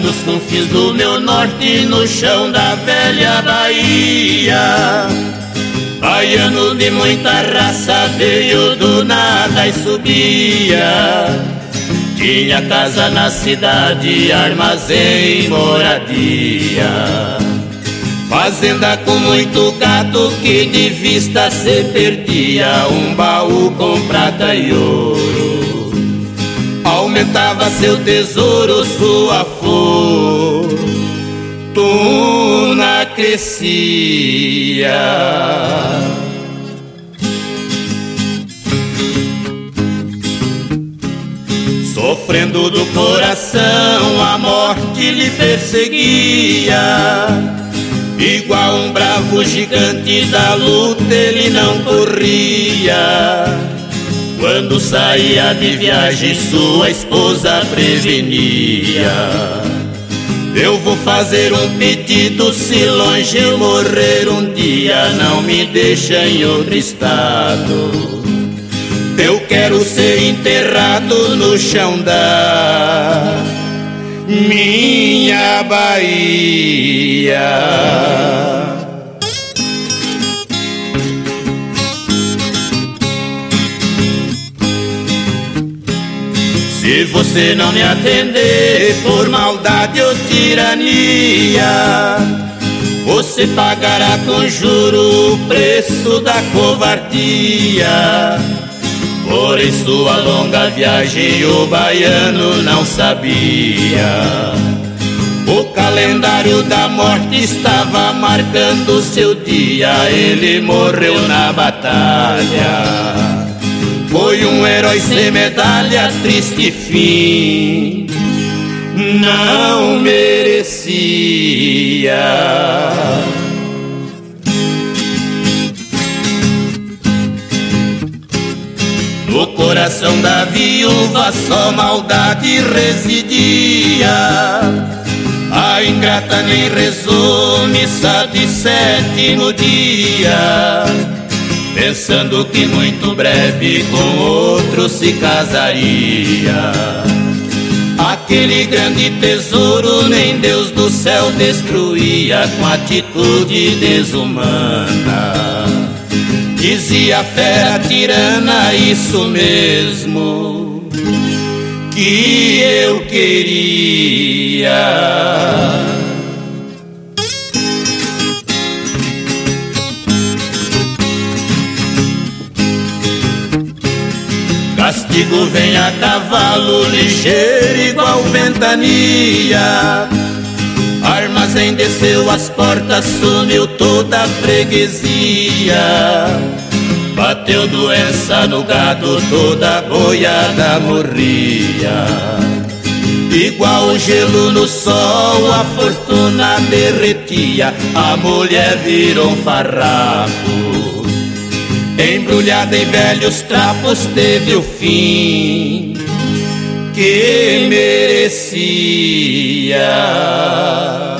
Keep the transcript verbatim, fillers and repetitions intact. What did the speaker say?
nos confins do meu norte, no chão da velha Bahia. Baiano de muita raça, veio do nada e subia. Tinha casa na cidade, armazém, moradia. Fazenda com muito gado que de vista se perdia. Um baú com prata e ouro aumentava seu tesouro, sua fortuna crescia. Sofrendo do coração, a morte lhe perseguia. Igual um bravo gigante da luta, ele não corria. Quando saía de viagem, sua esposa prevenia: eu vou fazer um pedido, se longe eu morrer um dia, não me deixa em outro estado. Eu quero ser enterrado no chão da minha Bahia. Se você não me atender por maldade ou tirania, você pagará com juro o preço da covardia. Porém sua longa viagem o baiano não sabia. O calendário da morte estava marcando seu dia. Ele morreu na batalha, foi um herói sem medalha, triste fim não merecia. No coração da viúva só maldade residia. A ingrata nem rezou missa de sétimo dia, pensando que muito breve com outro se casaria. Aquele grande tesouro nem Deus do céu destruía com atitude desumana. Dizia a fera tirana, isso mesmo que eu queria. Castigo vem a cavalo, ligeiro igual ventania. Armazém desceu as portas, sumiu toda a freguesia. Bateu doença no gado, toda a boiada morria. Igual o gelo no sol, a fortuna derretia. A mulher virou um farrapo, embrulhada em velhos trapos, teve o fim que merecia.